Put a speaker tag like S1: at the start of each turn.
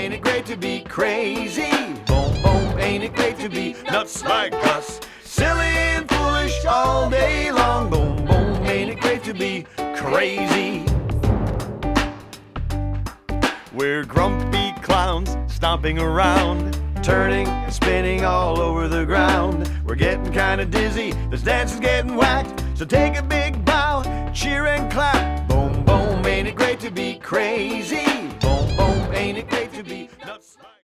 S1: ain't it great to be crazy? Boom, boom, ain't it great to be nuts like us? Silly and foolish all day long. Boom, boom, ain't it great to be crazy? We're grumpy clowns stomping around, turning and spinning all over the ground. We're getting kinda dizzy, this dance is getting whacked, so take a big bow, cheer and clap. Boom, boom, ain't it great to be crazy?